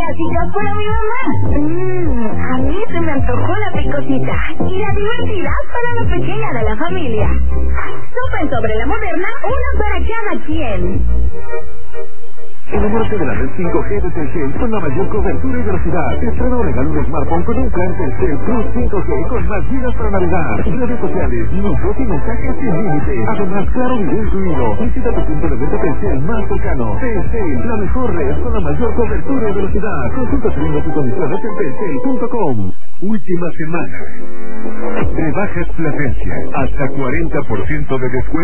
clásicas para mi mamá. A mí se me antojó la picosita. Y la divertida para la pequeña de la familia. Supen sobre la moderna, una para cada quien. Enamórate de la red 5G de Telcel con la mayor cobertura y velocidad. Te estrena o regala un smartphone con un plan Telcel Plus 5G con más gigas para navegar. Redes sociales, minutos y mensajes sin límite. Además, claro video incluido. Visita tu punto de venta Telcel más cercano. Telcel, la mejor red con la mayor cobertura y velocidad. Consulta términos y condiciones en telcel.com. Última semana. Rebajas Plasencia. Hasta 40% de descuento.